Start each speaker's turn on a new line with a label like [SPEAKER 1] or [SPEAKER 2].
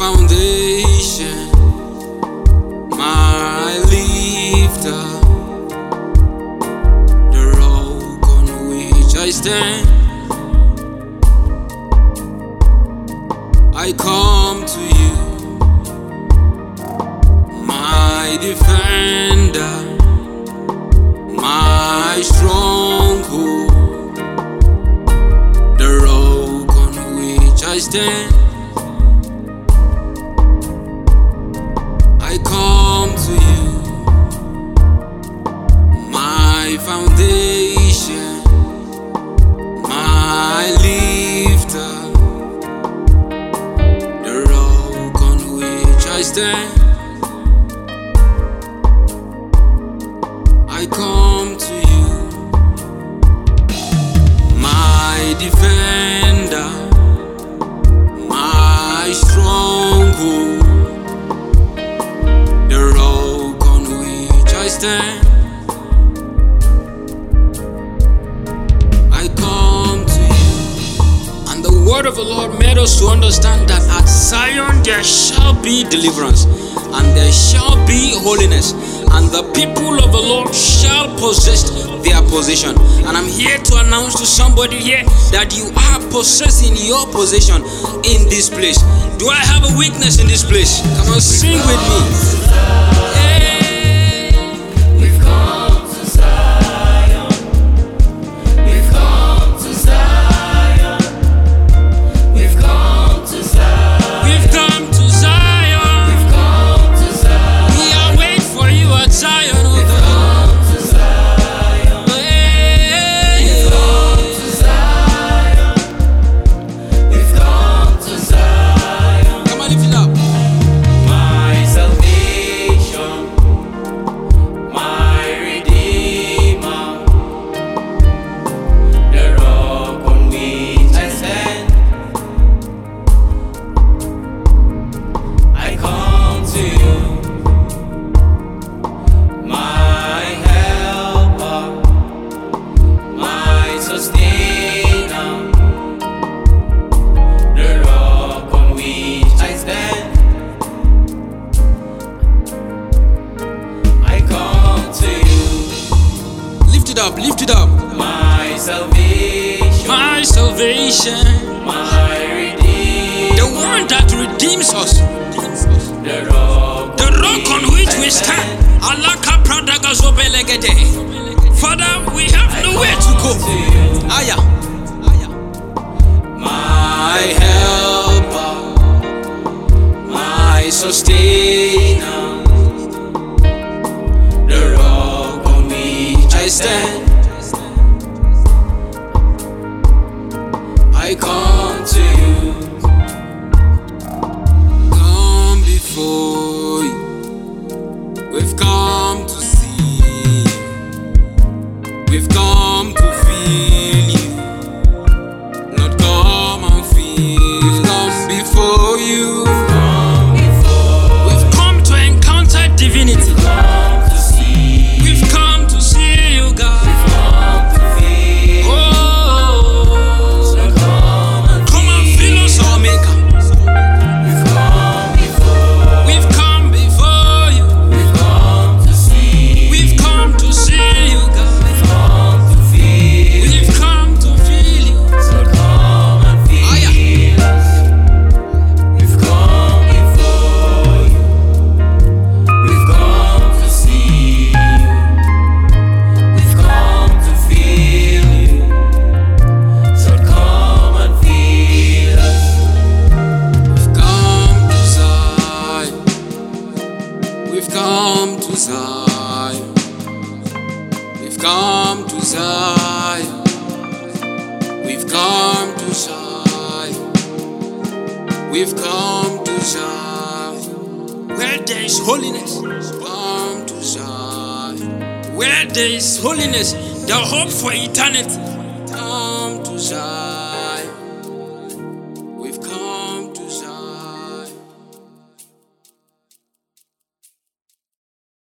[SPEAKER 1] foundation, my lifter, the rock on which I stand. I come to you, my defender, my stronghold, the rock on which I stand. I come to you, my foundation, my lifter, the rock on which I stand. I come to you, my defender, my stronghold, the rock on which I stand. I come to you. And the word of the Lord made us to understand that at Zion there shall be deliverance, and there shall be holiness, and the people of the Lord shall possess their possession. And I'm here to announce to somebody here that you are possessing your possession in this place. Do I have a witness in this place? Come on, sing with me.
[SPEAKER 2] We've come to Zion. We've come to Zion. We've come to Zion.
[SPEAKER 1] We've come to Zion.
[SPEAKER 2] We've come to Zion.
[SPEAKER 1] We are waiting for you at Zion.
[SPEAKER 2] We've come to Zion. We've come to Zion. We've come to Zion.
[SPEAKER 1] Come on, lift it up.
[SPEAKER 2] My salvation, my redeemer, the rock on which I stand. I come to you, my helper, my sustainer, the rock on which I stand. I come to you,
[SPEAKER 1] Lift it up, lift it up.
[SPEAKER 2] my salvation,
[SPEAKER 1] My salvation,
[SPEAKER 2] my redeemer,
[SPEAKER 1] the one that redeems us,
[SPEAKER 2] the rock
[SPEAKER 1] the rock on which we stand. Alaka pradaga zobelegede. Father, we have nowhere to go. Aya. My helper, my sustainer, the rock on which I stand. I come to you, come before you. We've come to see you. We've come to feel you. Lord, come and feel. We've come before you.
[SPEAKER 2] come before,
[SPEAKER 1] We've come to encounter divinity.
[SPEAKER 2] come to see,
[SPEAKER 1] We've come to see you, God.
[SPEAKER 2] come to feel,
[SPEAKER 1] Oh,
[SPEAKER 2] come and
[SPEAKER 1] come and feel us, our Maker.
[SPEAKER 2] we've come before,
[SPEAKER 1] We've come before you.
[SPEAKER 2] we've come to see,
[SPEAKER 1] We've come to see you, God.
[SPEAKER 2] come to feel,
[SPEAKER 1] We've come to feel you.
[SPEAKER 2] so come and feel
[SPEAKER 1] Aya.
[SPEAKER 2] us. We've come before you, we've come to see you, we've come to feel you, so come and feel us.
[SPEAKER 1] We've come to Zion. We've come to Zion. We've come to Zion. We've come to Zion. Where there is holiness, come to Zion. Where there is holiness, the hope for eternity, come to Zion.